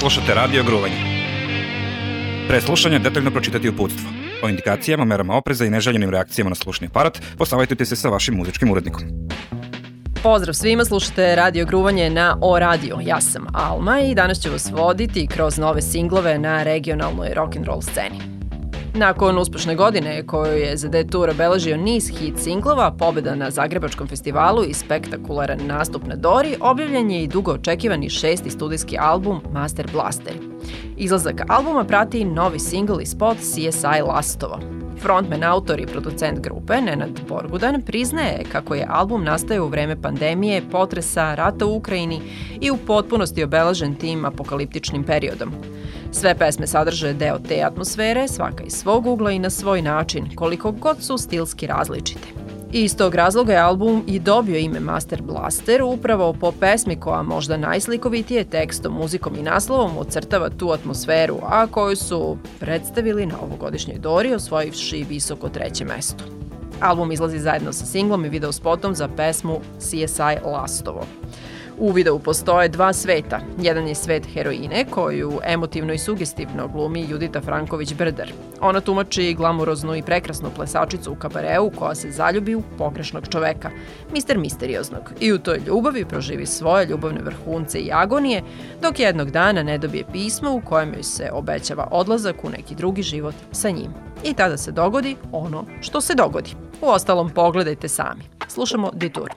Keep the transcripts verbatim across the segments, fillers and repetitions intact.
Slušate Radio Gruvanje. Pre slušanja detaljno pročitati uputstvo. O indikacijama, merama opreza i neželjenim reakcijama na slušni aparat posavajtujte se sa vašim muzičkim urednikom. Pozdrav svima, slušate Radio Gruvanje na O Radio. Ja sam Alma i danas ću vas voditi kroz nove singlove na regionalnoj rock'n'roll sceni. Nakon uspešne godine koju je za D-Tour obeležio niz hit singlova, pobeda na Zagrebačkom festivalu i spektakularan nastup na Dori, objavljen je i dugo očekivani šesti studijski album Master Blaster. Izlazak albuma prati novi singl i spot C S I Lastovo. Frontman, autor i producent grupe, Nenad Borgudan, priznaje kako je album nastao u vreme pandemije, potresa, rata u Ukrajini i u potpunosti obeležen tim apokaliptičnim periodom. Sve pesme sadrže deo te atmosfere, svaka iz svog ugla i na svoj način, koliko god su stilski različite. I iz tog razloga je album i dobio ime Master Blaster upravo po pesmi koja možda najslikovitije tekstom, muzikom i naslovom ocrtava tu atmosferu, a koju su predstavili na ovogodišnjoj Dori, osvojivši visoko treće mesto. Album izlazi zajedno sa singlom i video spotom za pesmu C S I Lastovo. U videu postoje dva sveta. Jedan je svet heroine, koju emotivno i sugestivno glumi Judita Franković-Brder. Ona tumači glamuroznu i prekrasnu plesačicu u kabareu koja se zaljubi u pogrešnog čoveka, mister Misterioznog, i u toj ljubavi proživi svoje ljubavne vrhunce i agonije, dok jednog dana ne dobije pismo u kojem joj se obećava odlazak u neki drugi život sa njim. I tada se dogodi ono što se dogodi. Uostalom, pogledajte sami. Slušamo D-Tour.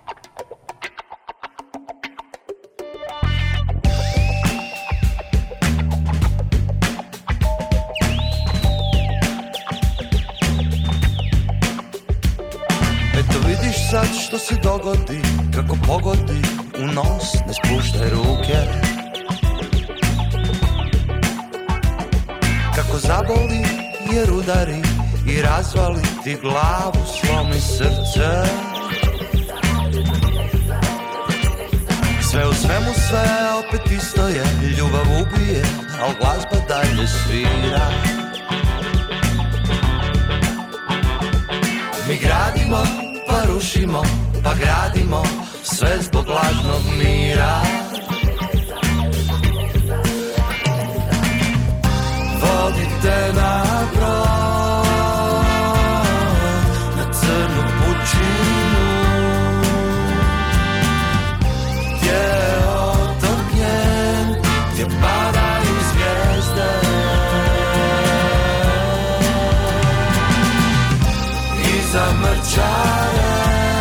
Sad što se dogodi, kako pogodi u nos, ne spuštaj ruke. Kako zaboli jer udari i razvali ti glavu, slomi srce. Sve u svemu sve opet isto je, ljubav ubije, al glazba dalje svira. Mi gradimo, pa rušimo, pa gradimo, sve zbog lažnog mira. Vodite na brod, na crnu pučinu, gdje je otok njen, gdje padaju zvijezde. Iza mrčare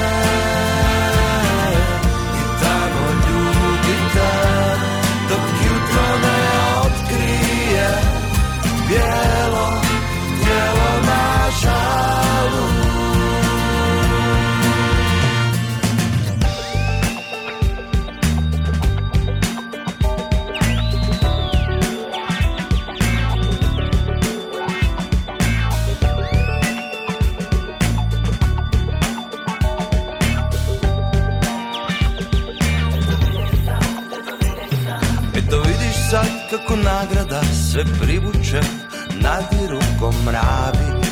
bijelo tijelo na žalu. Eto vidiš sad kako nagrada sve privuče, nadiru ko mravi,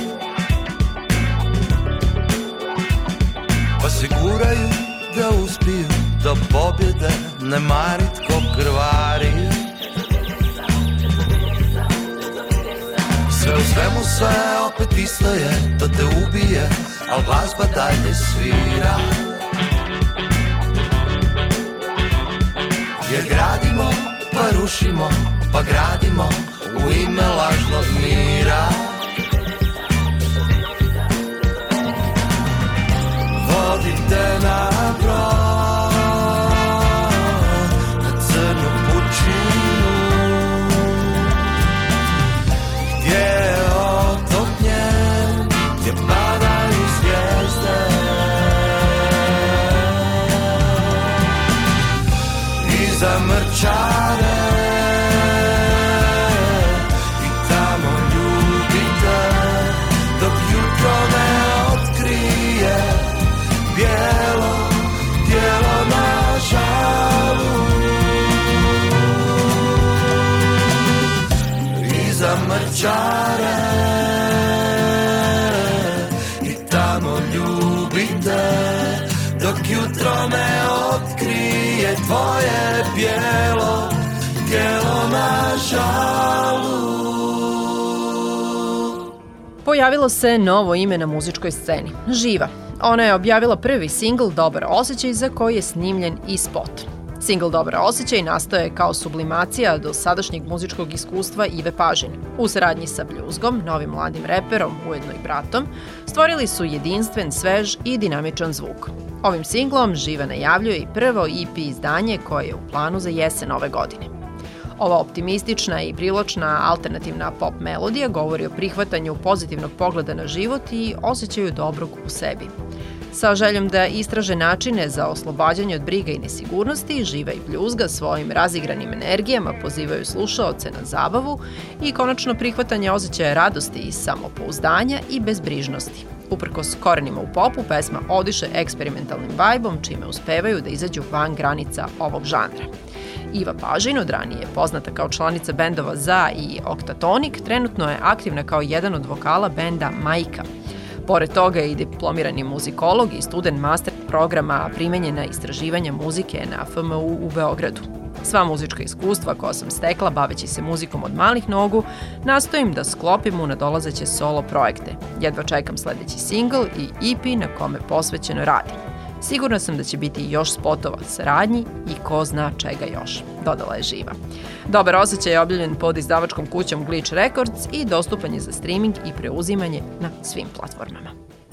pa se guraju da uspiju, do pobjede ne marit ko krvari. Sve u svemu sve opet isto je, to te ubije, al glazba dalje svira. Jer gradimo, pa rušimo, pa gradimo, u ime lažnog mira. Vodite na brod, na crnu pučinu, gdje je otok njen, gdje padaju zvijezde. Iza mrčare bijelo tijelo na žalu. Iza mrčare i tamo ljubite, dok jutro ne otkrije tvoje bijelo kelo na žalu. Pojavilo se novo ime na muzičkoj sceni, Živa. Ona je objavila prvi singl Dobar osjećaj za koji je snimljen i spot. Singl Dobar osjećaj nastao je kao sublimacija do sadašnjeg muzičkog iskustva Ive Pažin. U saradnji sa Bljuzgom, novim mladim reperom, ujedno i bratom, stvorili su jedinstven, svež i dinamičan zvuk. Ovim singlom Živa najavljuje i prvo E P izdanje koje je u planu za jesen ove godine. Ova optimistična i privlačna alternativna pop melodija govori o prihvatanju pozitivnog pogleda na život i osjećaju dobrog u sebi. Sa željom da istraže načine za oslobađanje od briga i nesigurnosti, Živa i Bljuzga svojim razigranim energijama pozivaju slušaoce na zabavu i konačno prihvatanje osjećaja radosti i samopouzdanja i bezbrižnosti. Uprkos korenima u popu, pesma odiše eksperimentalnim vajbom, čime uspevaju da izađu van granica ovog žanra. Iva Pažin, od ranije poznata kao članica bendova Za i Oktatonik, trenutno je aktivna kao jedan od vokala benda Majka. Pored toga je i diplomirani muzikolog i student master programa primenjena istraživanja muzike na F M U u Beogradu. Sva muzička iskustva koja sam stekla baveći se muzikom od malih nogu, nastojim da sklopim u nadolazeće solo projekte. Jedva čekam sledeći singl i E P na kome posvećeno radim. Sigurna sam da će biti još spotova saradnji i ko zna čega još, dodala je Živa. Dobar osjećaj je objavljen pod izdavačkom kućom Glitch Records i dostupan je za streaming i preuzimanje na svim platformama.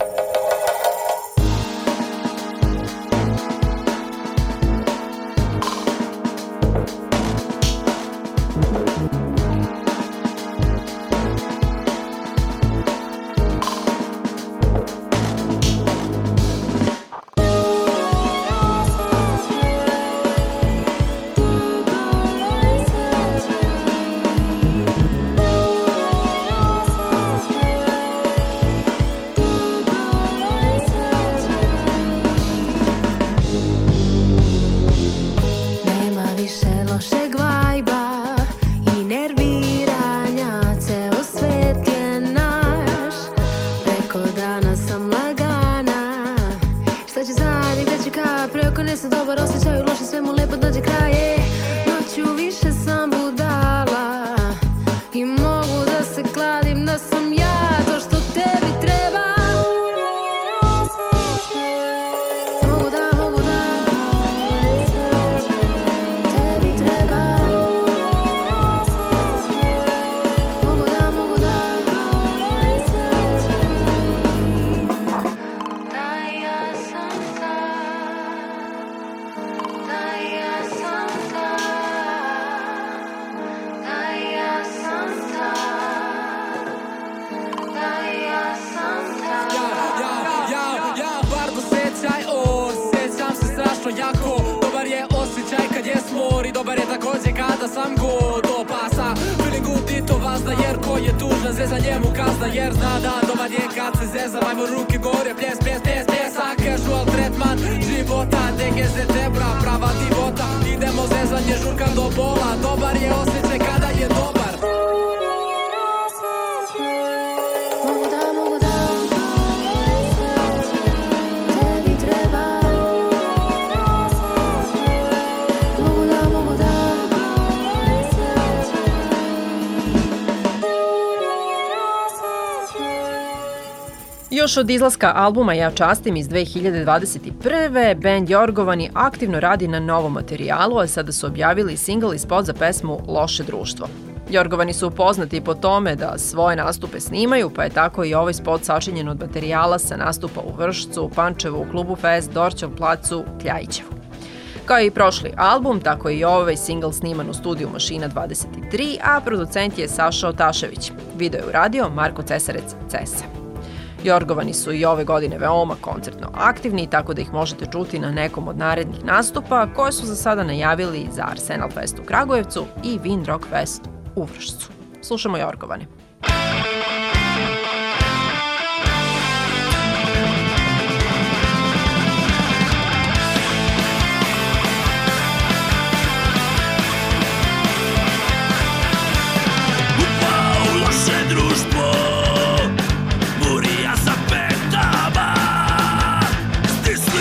Još od izlaska albuma Ja častim iz dve hiljade dvadeset prve. bend Jorgovani aktivno radi na novom materijalu, a sada su objavili singl i spot za pesmu Loše društvo. Jorgovani su poznati po tome da svoje nastupe snimaju, pa je tako i ovaj spot sačinjen od materijala sa nastupa u Vršcu, Pančevu, u klubu Fest, Dorćol placu, Kljajićevu. Kao i prošli album, tako i ovaj singl sniman u studiju Mašina dvadeset tri, a producent je Saša Otašević. Video je uradio Marko Cesarec Cesa. Jorgovani su i ove godine veoma koncertno aktivni, tako da ih možete čuti na nekom od narednih nastupa koje su za sada najavili za Arsenal Fest u Kragujevcu i Wind Rock Fest u Vršcu. Slušamo Jorgovane.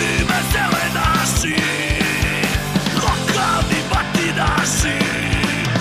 Lokalni batinaši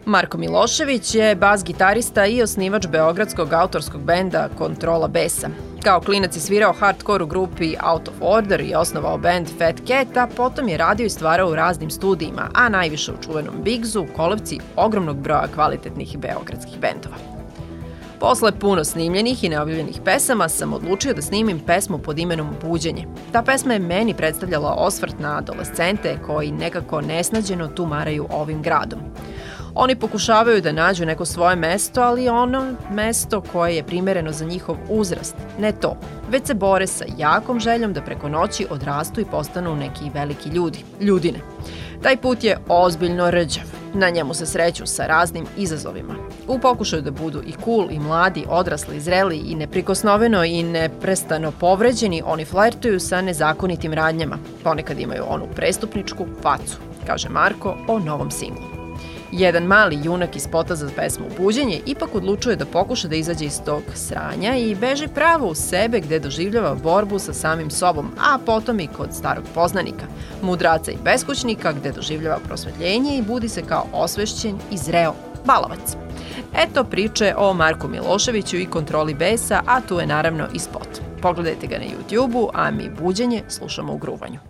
Marko Milošević je bas-gitarista i osnivač beogradskog autorskog benda Kontrola Besa. Kao klinac je svirao hardcore u grupi Out of Order i osnovao band Fat Cat, a potom je radio i stvarao u raznim studijima, a najviše u čuvenom Bigzu, kolevci ogromnog broja kvalitetnih beogradskih bendova. Posle puno snimljenih i neobjavljenih pesama sam odlučio da snimim pesmu pod imenom Buđenje. Ta pesma je meni predstavljala osvrt na adolescente koji nekako nesnađeno tumaraju ovim gradom. Oni pokušavaju da nađu neko svoje mesto, ali ono mesto koje je primereno za njihov uzrast. Ne to, već se bore sa jakom željom da preko noći odrastu i postanu neki veliki ljudi, ljudine. Taj put je ozbiljno rđav. Na njemu se sreću sa raznim izazovima. U pokušaju da budu i cool, i mladi, odrasli, zreli i neprikosnoveno i neprestano povređeni, oni flertuju sa nezakonitim radnjama. Ponekad imaju onu prestupničku facu, kaže Marko o novom singlu. Jedan mali junak iz spota za pesmu Buđenje ipak odlučuje da pokuša da izađe iz tog sranja i beži pravo u sebe gde doživljava borbu sa samim sobom, a potom i kod starog poznanika, mudraca i beskućnika gde doživljava prosvetljenje i budi se kao osvešćen i zreo balavac. Eto priče o Marku Miloševiću i Kontroli Besa, a tu je naravno i spot. Pogledajte ga na YouTubeu, a mi Buđenje slušamo u gruvanju.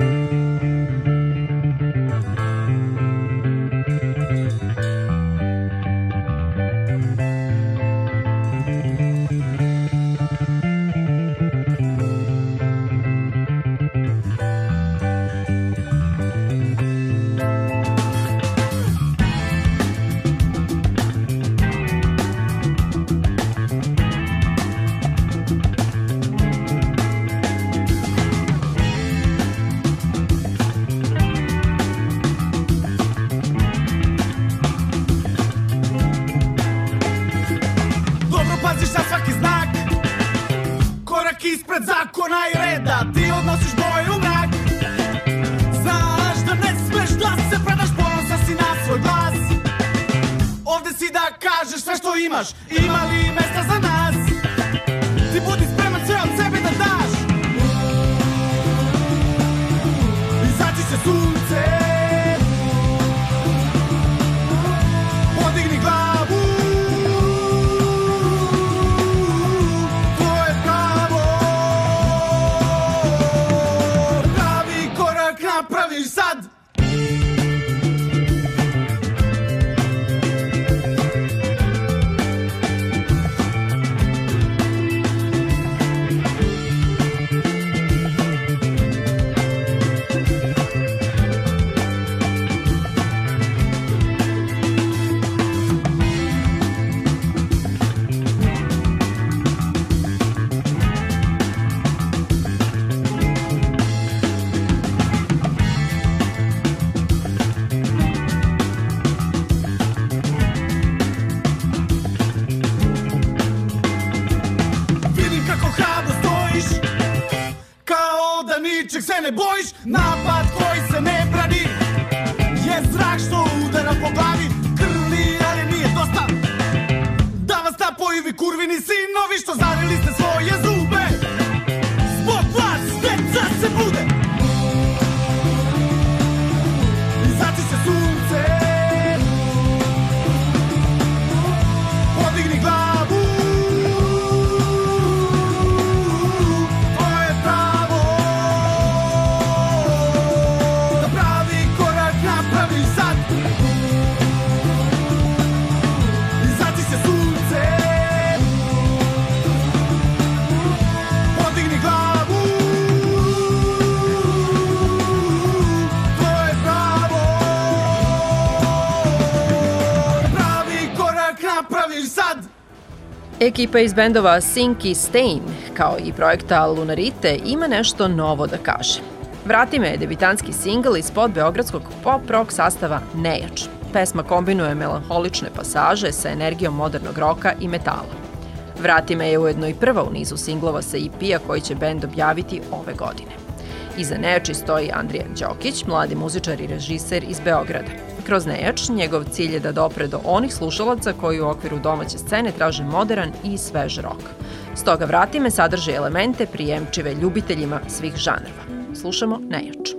Ispred zakona i reda ti odnosiš boje u mrak. Znaš da ne smeš da se predaš, ponosan si na svoj glas. Ovde si da kažeš sve što imaš, ima li mesta za nas? Ti budi spreman sve od sebe da daš. Izaći će sunce, podigni glavu. Napraviš sad. Ničeg se ne bojiš, napad koji se ne brani je zrak što udara po glavi. Krvni, ali nije dosta da vas napojivi kurvini sinovi što zarili ste svoje zube. Zbog vas deca se bude. Izaći će sunce, podigni glavu. Ekipa iz bendova Sink i Stain, kao i projekta Lunarite, ima nešto novo da kaže. Vrati me je debitanski singl iz spot beogradskog pop-rock sastava Nejač. Pesma kombinuje melanholične pasaže sa energijom modernog roka i metala. Vrati me je ujedno i prva u nizu singlova sa E P-a koji će bend objaviti ove godine. Iza Nejači stoji Andrija Đokić, mladi muzičar i režiser iz Beograda. Kroz Nejač, njegov cilj je da dopre do onih slušalaca koji u okviru domaće scene traže modern i svež rok. Stoga Vrati me sadrži elemente prijemčive ljubiteljima svih žanrova. Slušamo Nejač.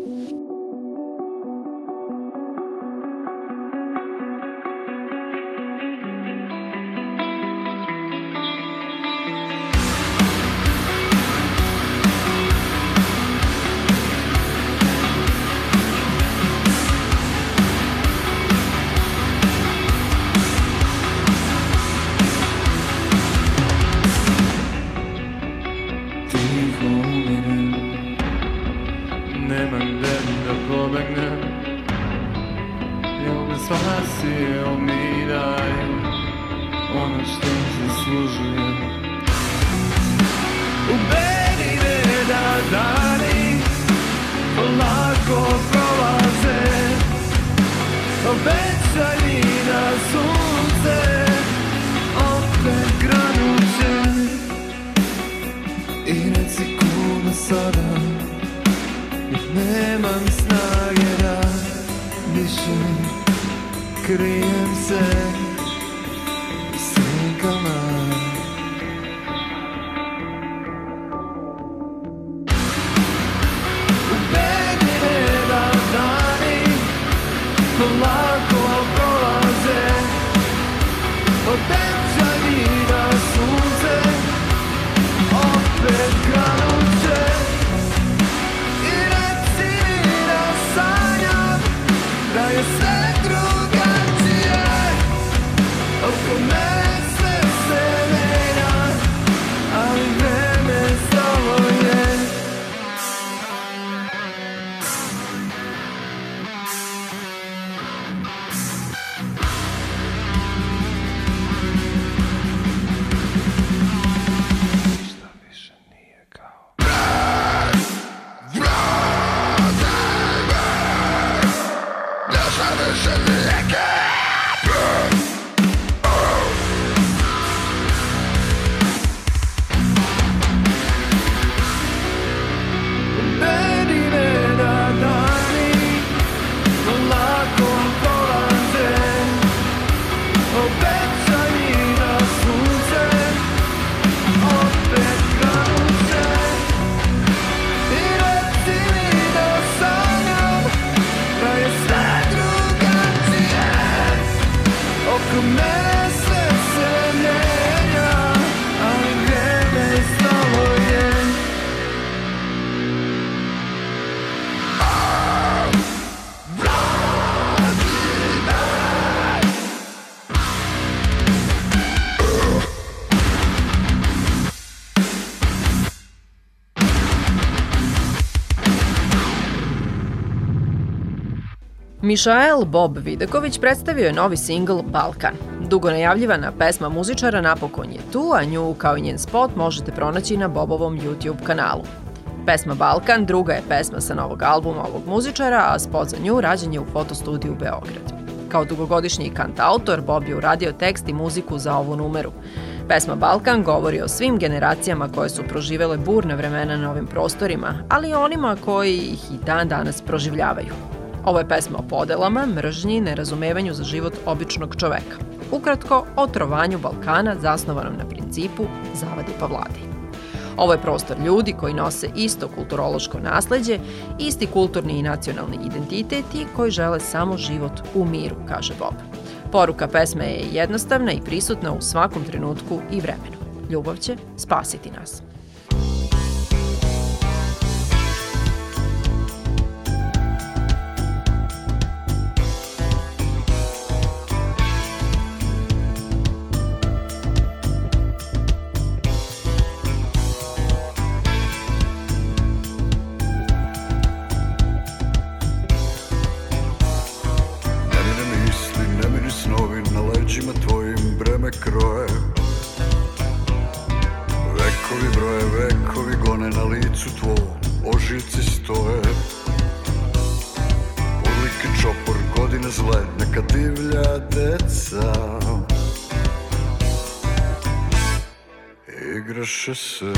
spasio mi daj ono što zaslužujem. Ubedi me da dani lako prolaze, obećani da sunce opet granuće. I reci kuda sada, nemam snage da više krijem se u senkama. Ubedi me da dani polako prolaze, obećani da sunce opet granuće. I reci mi da sanjam da je sve drugačije, oko me sve se menja, ali vreme stalo je. Ništa više nije kao. Ubedi me da dani lako prolaze, obećani da sunce opet granuće. I reci mi da sanjam da je sve drugačije, oko me sve se mijenja, ali vreme stalo je. Mišael Bob Vidaković predstavio je novi singl Balkan. Dugo najavljivana pesma muzičara napokon je tu, a nju kao i njen spot možete pronaći na Bobovom YouTube kanalu. Pesma Balkan druga je pesma sa novog albuma ovog muzičara, a spot za nju rađen je u fotostudiju Beograd. Kao dugogodišnji kantautor, Bob je uradio tekst i muziku za ovu numeru. Pesma Balkan govori o svim generacijama koje su proživele burne vremena na ovim prostorima, ali i onima koji ih i dan danas proživljavaju. Ovo je pesma o podelama, mržnji i nerazumevanju za život običnog čoveka. Ukratko, o trovanju Balkana zasnovanom na principu zavadi pa vladaj. Ovo je prostor ljudi koji nose isto kulturološko nasleđe, isti kulturni i nacionalni identitet i koji žele samo život u miru, kaže Bob. Poruka pesme je jednostavna i prisutna u svakom trenutku i vremenu. Ljubav će spasiti nas. Kroje. Vekovi broje, vekovi gone na licu tvoj, ožiljci stoje. Odlike čopor, godine zle, neka divlja deca igraše se.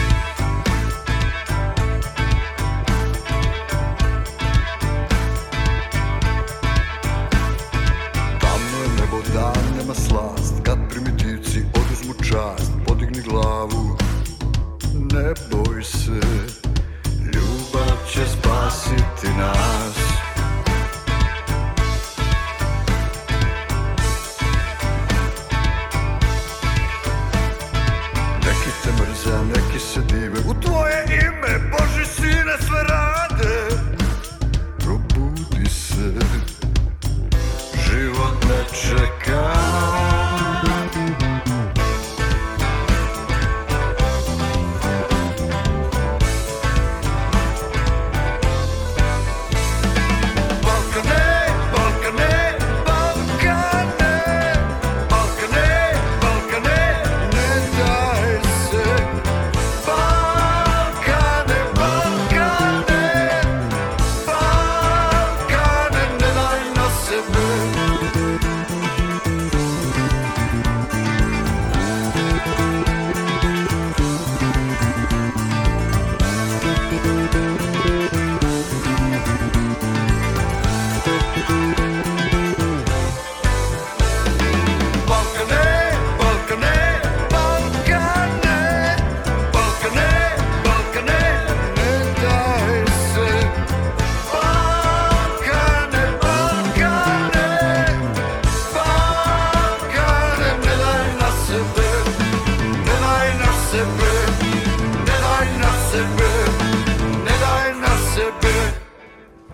Dan nema slast, kad primitivci oduzmu čast, podigni glavu, ne boj se, ljubav će spasiti nas. Neki te mrze, a neki se dive, u tvoje ime, Boži sine, sve rade. Probudi se, život ne čeka. Balkane, Balkane,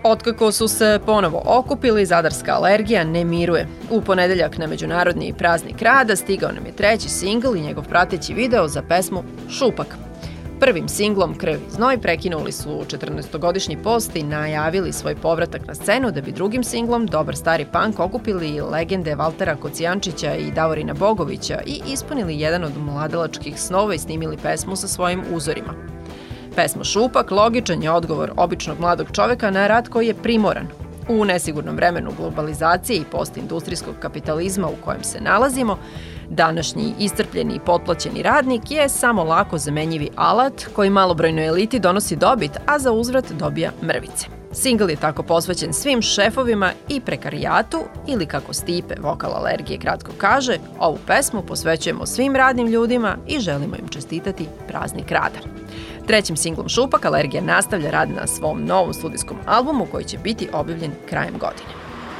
Otkako su se ponovo okupili, zadarska alergija ne miruje. U ponedeljak na Međunarodni praznik rada stigao nam je treći singl i njegov prateći video za pesmu Šupak. Prvim singlom Krv i znoj prekinuli su četrnaestogodišnji post i najavili svoj povratak na scenu, da bi drugim singlom Dobar stari punk okupili legende Valtera Kocijančića i Davorina Bogovića i ispunili jedan od mladalačkih snova i snimili pesmu sa svojim uzorima. Pesma Šupak logičan je odgovor običnog mladog čoveka na rat koji je primoran. U nesigurnom vremenu globalizacije i postindustrijskog kapitalizma u kojem se nalazimo, današnji iscrpljeni i potplaćeni radnik je samo lako zamenjivi alat koji malobrojnoj eliti donosi dobit, a za uzvrat dobija mrvice. Singl je tako posvećen svim šefovima i prekarijatu, ili kako Stipe, vokal alergije, kratko kaže, ovu pesmu posvećujemo svim radnim ljudima i želimo im čestitati praznik rada. Trećim singlom Šupak alergija nastavlja rad na svom novom studijskom albumu koji će biti objavljen krajem godine.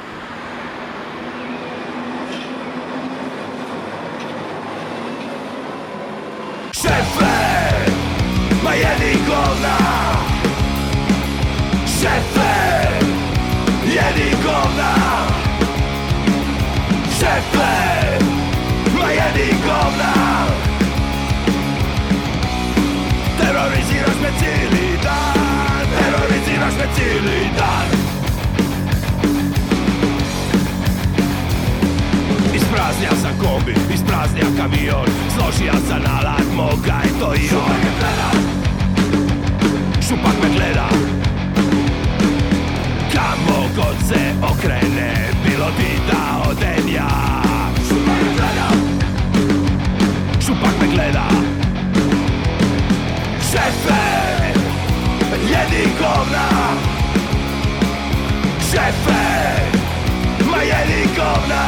Šefe, ma jedi govna! Šefe, jedi govna! Šefe, ma jedi govna! Teroriziraš me cijeli dan, teroriziraš me cijeli dan. Ispraznija sam kombi, ispraznija kamion, složija sam alat, moga je to i on. Šupak me gleda, kamo god se okrene, bilo bi da odem ja. Šupak me gleda, Šupak me gleda. Šefe, jedi govna! Šefe, ma jedi govna!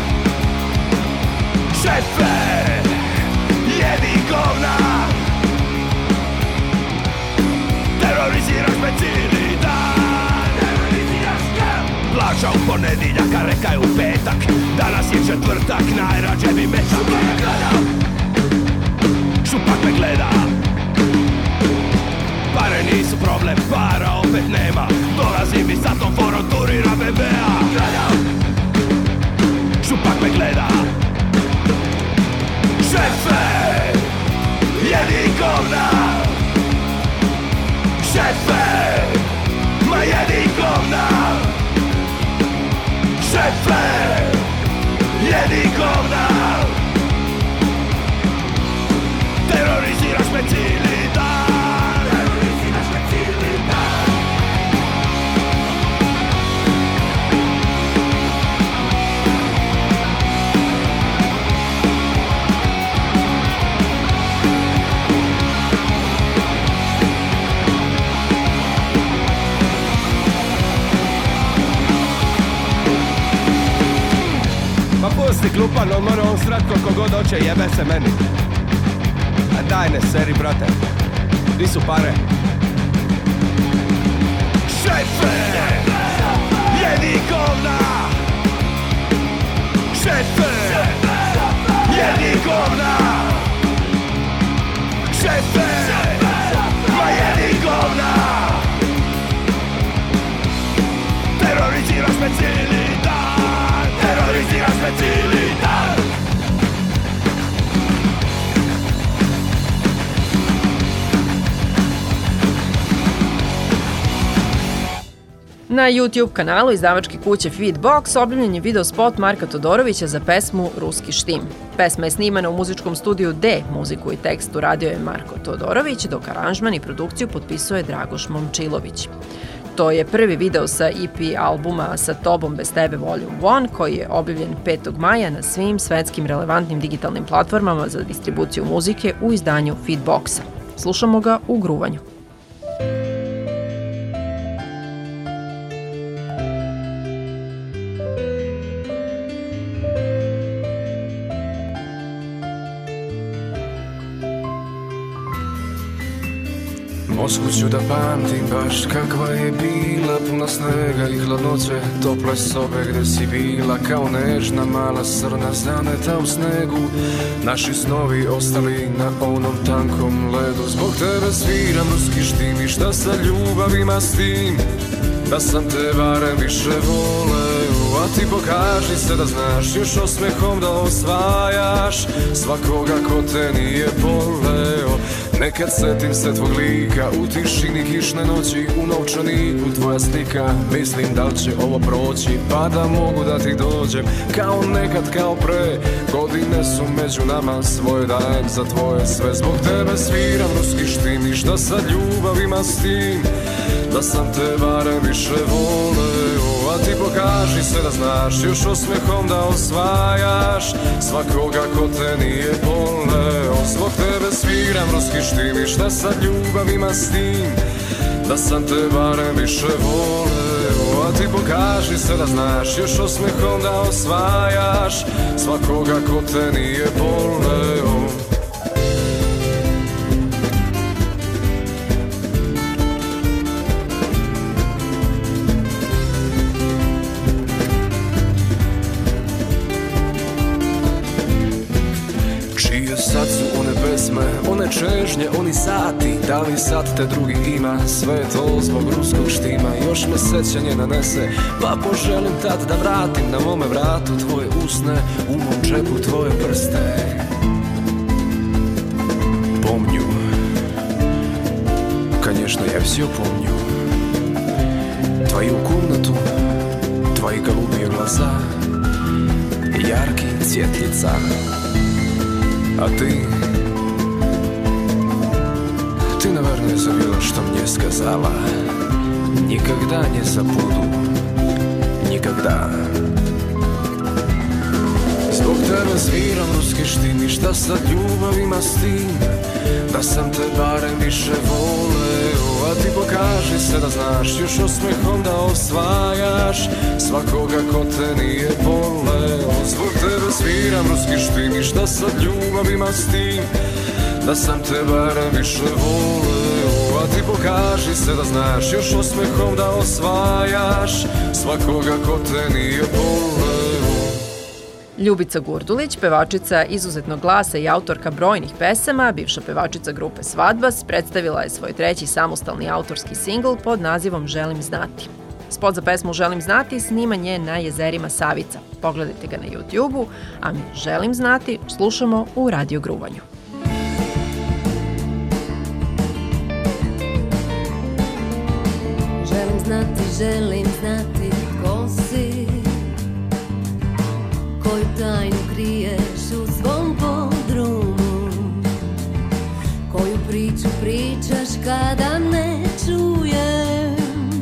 Šefe, jedi govna! Teroriziraš me cijeli dan, teroriziraš me! Plaća u ponedjeljak, a reka je u petak, danas je četvrtak, najrađe bi metak. Šupak me gleda, Šupak me gleda. Pare nisu problem, para opet nema, dolazim i sa tom forom turira bebea. Šupak me gleda. Šefe, jedi govna! Šefe, ma jedi govna! Šefe, jedi govna! Teroriziraš me cijeli dan, teroriziraš me cijeli dan. Ma pusti klupan, on mora on srat koliko god hoće, jebe se meni. A daj ne seri, brate, di su pare? Šefe, jedi govna! Šefe, jedi govna! Šefe, ma jedi govna! Teroriziraš me cijeli dan, teroriziraš me cijeli dan. Na YouTube kanalu izdavačke kuće Feedbox objavljen je video spot Marka Todorovića za pesmu Ruski štim. Pesma je snimana u muzičkom studiju D, muziku i tekst uradio je Marko Todorović, dok aranžman i produkciju potpisuje Dragoš Momčilović. To je prvi video sa E P albuma Sa tobom bez tebe Volume jedan koji je objavljen petog maja na svim svetskim relevantnim digitalnim platformama za distribuciju muzike u izdanju Feedboxa. Slušamo ga u gruvanju. Moskvu ću da pamtim baš kakva je bila, puna snega i hladnoće, tople sobe gde si bila, kao nežna mala srna zaneta u snegu. Naši snovi ostali na onom tankom ledu. Zbog tebe sviram ruski štim i šta sa ljubavima s tim? da sam te barem više voleo. A ti pokaži se da znaš još osmehom da osvajaš svakoga ko te nije voleo. Nekad setim se tvog lika u tišini kišne noći, u novčaniku tvoja slika. Mislim da li će ovo proći pa da mogu da ti dođem kao nekad, kao pre. Godine su među nama, svoje dajem za tvoje sve. Zbog tebe sviram ruski štim, ništa sa ljubavima s tim da sam te barem više voleo. A ti pokaži se da znaš još osmehom da osvajaš svakoga ko te nije voleo. Zbog tebe sviram ruski štim, ništa sa ljubavima s tim da sam te barem više voleo. A ti pokaži se da znaš još osmehom da osvajaš svakoga ko te nije voleo. Sad su one pesme, one čežnje, oni sati. Da li sad te drugi ima, sve je to zbog ruskog štima. Još me sećanje nanese, pa poželim tad da vratim na mome vratu tvoje usne, u mom džepu tvoje prste. Помню, конечно, я все помню. Твою комнату, твои голубые глаза, яркий цвет лица. А ты, ты, наверное, забыла, что мне сказала. Никогда не забуду, никогда. Zbog tebe sviram ruski štim, ništa sa ljubavima s tim da sam te barem više voleo. A ti pokaži se da znaš još osmehom da osvajaš svakoga ko te nije voleo. Zbog tebe sviram ruski štim, ništa sa ljubavima s tim da sam te barem više voleo. A ti pokaži se da znaš još osmehom da osvajaš svakoga ko te nije voleo. Ljubica Gurdulić, pevačica izuzetnog glasa i autorka brojnih pesama, bivša pevačica grupe Svadbas, predstavila je svoj treći samostalni autorski singl pod nazivom Želim znati. Spot za pesmu Želim znati sniman je na jezerima Savica. Pogledajte ga na YouTube-u, a mi Želim znati slušamo u Radio Gruvanju. Želim znati, želim znati ko si, koju tajnu kriješ u svom podrumu, koju priču pričaš kada ne čujem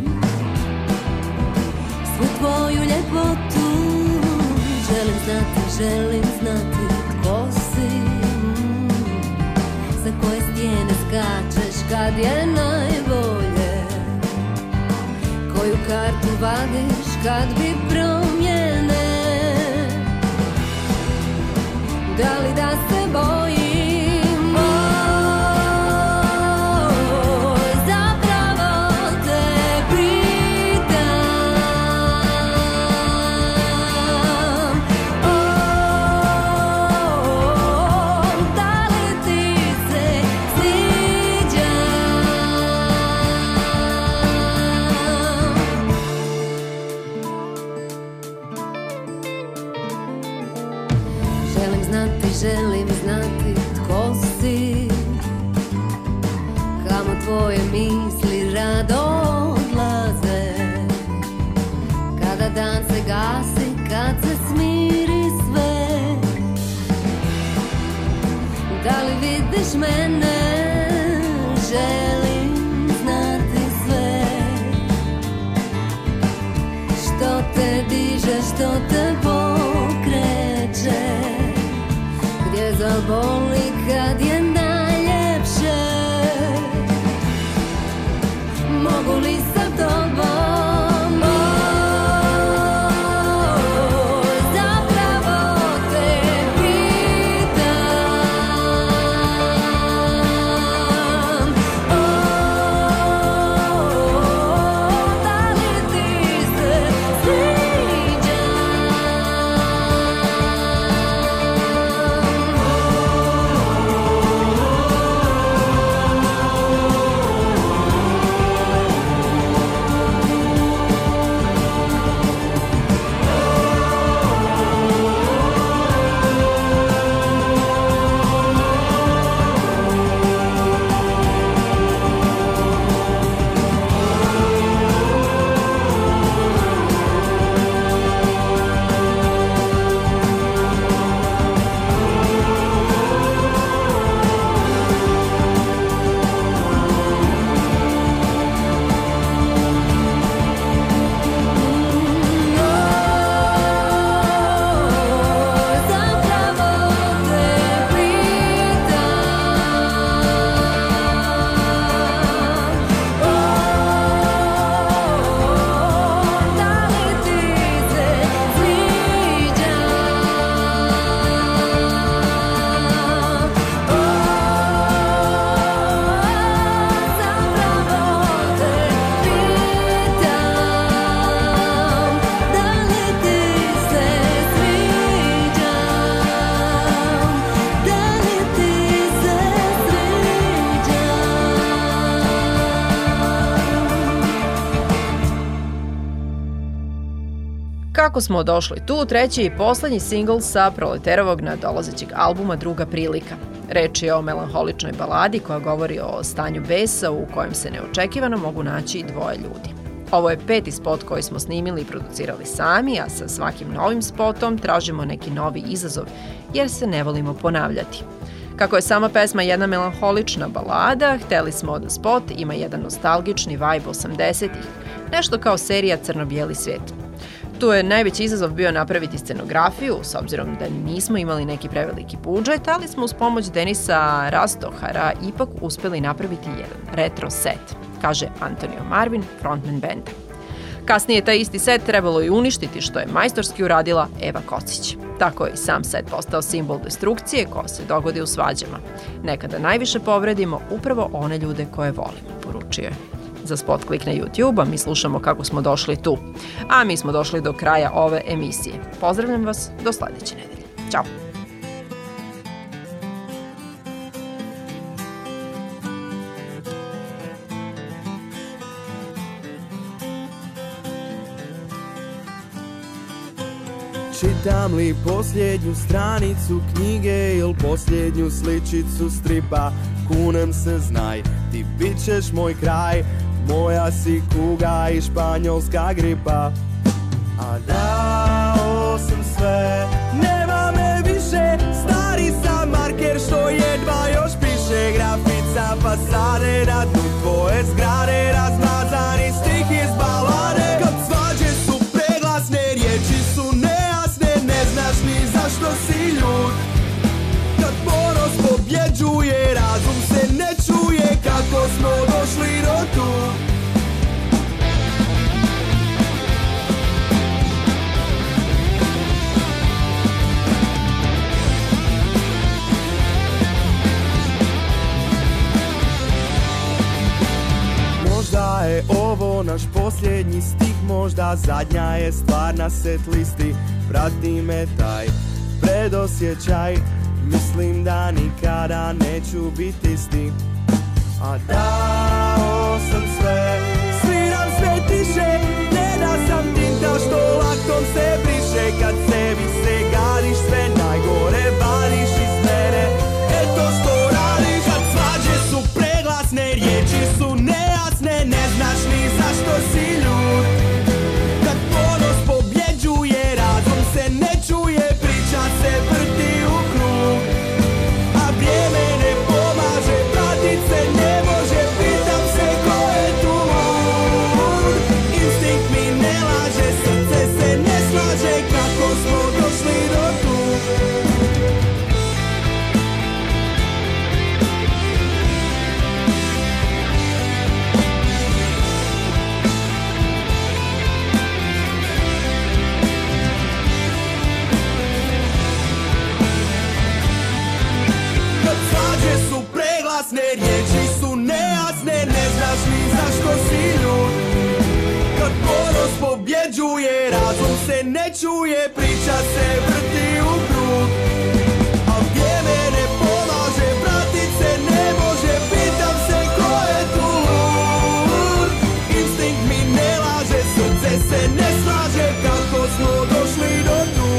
svu tvoju ljepotu. Želim znati, želim znati tko si, za koje stijene skačeš kad je najbolje, koju kartu vadiš kad bi promjene. Da li da se bojim, o, zapravo te pitam, o, da li ti se sviđam. Želim znati, želim znati tko si, kamo tvoje misli rado odlaze, kada dan se gasi, kad se smiri sve. Da li vidiš mene, želim znati sve, što te diže, što te pokreće, gdje zaboli kad je najljepše. Mogu li sa tobom, o, zapravo te pitam, o, da li ti se sviđam. Kako smo došli tu, treći i poslednji singl sa Proleterovog nadolazećeg albuma Druga prilika. Reč je o melanholičnoj baladi koja govori o stanju besa u kojem se neočekivano mogu naći dvoje ljudi. Ovo je peti spot koji smo snimili i producirali sami, a sa svakim novim spotom tražimo neki novi izazov, jer se ne volimo ponavljati. Kako je sama pesma jedna melanholična balada, hteli smo da spot ima jedan nostalgični vibe osamdesetih, nešto kao serija Crno-bijeli svijet. Tu je najveći izazov bio napraviti scenografiju, s obzirom da nismo imali neki preveliki budžet, ali smo uz pomoć Denisa Rastohara ipak uspeli napraviti jedan retro set, kaže Antonio Marvin, frontman benda. Kasnije taj isti set trebalo i uništiti, što je majstorski uradila Eva Kocić. Tako je i sam set postao simbol destrukcije koja se dogodi u svađama. Nekada najviše povredimo upravo one ljude koje volimo, poručio je. Za spot klik na YouTube, a mi slušamo kako smo došli tu. A mi smo došli do kraja ove emisije. Pozdravljam vas do sledeće nedelje. Ćao! Čitam li posljednju stranicu knjige ili posljednju sličicu stripa, kunem se znaj, ti bit ćeš moj kraj, moja si kuga i španjolska gripa. A dao sam sve, nema me više, stari sam marker što jedva još piše, grafica fasade na dnu tvoje zgrade, razmazani stih iz balade. Kad svađe su preglasne, riječi su nejasne, ne znaš ni zašto si ljud. Kad ponos pobjeđuje, razum se ne čuje, kako smo došli do tu. Možda je ovo naš posljednji stih, možda zadnja je stvar na set listi. Prati me taj predosjećaj, mislim da nikada neću biti isti. A dao sam sve, sviram sve tiše, ne da sam tinta što laktom se briše. Kad sebi se gadiš, sve najgore vadiš iz mene, eto što radiš. Kad svađe su preglasne, riječi su nejasne, ne znaš ni zašto si ljud. Kad ponos pobjeđuje, razum se ne čuje, priča se vrti u krug. A vrijeme ne pomaže, pratit se ne može, pitam se ko je tu lud. Instinkt mi ne laže, srce se ne slaže, kako smo došli do tu. Kad svađe su preglasne, riječi su nejasne, ne znaš ni zašto si ljud. Kad ponos pobjeđuje, razum se ne čuje, priča se vrti u krug. A vrijeme ne pomaže, pratit se ne može, pitam se ko je tu lud. Instinkt mi ne laže, srce se ne slaže, kako smo došli do tu.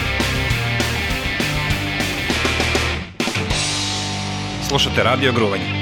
Slušate Radio Gruvanje.